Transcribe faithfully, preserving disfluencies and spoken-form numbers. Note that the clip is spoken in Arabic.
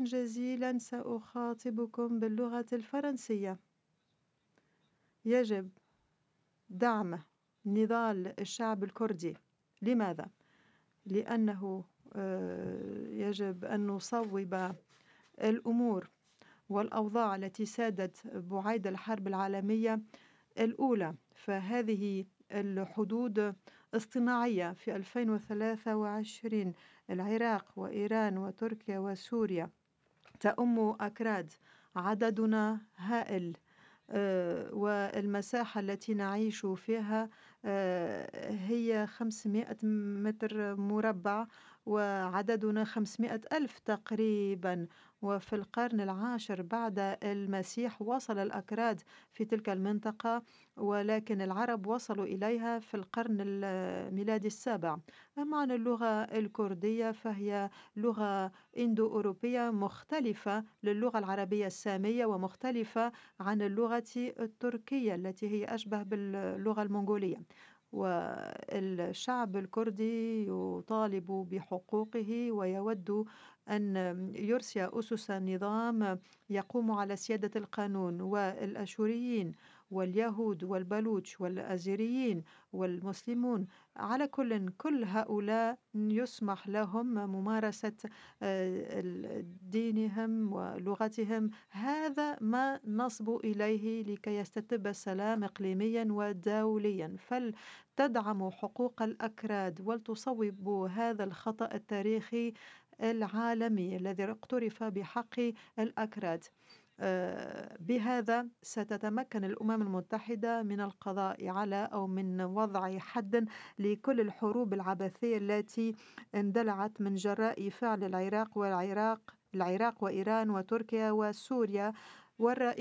جزيلًا، سأخاطبكم باللغة الفرنسية. يجب دعم نضال الشعب الكردي. لماذا؟ لأنه يجب أن نصوب الأمور والأوضاع التي سادت بعيد الحرب العالمية الأولى، فهذه الحدود اصطناعية في ألفين وثلاثة وعشرين. العراق وإيران وتركيا وسوريا تأم أكراد، عددنا هائل، أه والمساحة التي نعيش فيها أه هي خمسمائة متر مربع، وعددنا خمسمائة ألف تقريبا. وفي القرن العاشر بعد المسيح وصل الأكراد في تلك المنطقة، ولكن العرب وصلوا إليها في القرن الميلادي السابع. أما عن اللغة الكردية فهي لغة إندو أوروبية مختلفة للغة العربية السامية، ومختلفة عن اللغة التركية التي هي أشبه باللغة المنغولية. والشعب الكردي يطالب بحقوقه ويود أن يرسي أسس نظام يقوم على سيادة القانون، والأشوريين واليهود والبلوش والأزيريين والمسلمون على كل كل هؤلاء يسمح لهم ممارسة دينهم ولغتهم. هذا ما نصبو إليه لكي يستتب السلام إقليميا ودوليا. فلتدعموا حقوق الأكراد ولتصوبوا هذا الخطأ التاريخي العالمي الذي اقترف بحق الأكراد. بهذا ستتمكن الأمم المتحدة من القضاء على أو من وضع حد لكل الحروب العبثية التي اندلعت من جراء فعل العراق والعراق العراق وإيران وتركيا وسوريا والرئيس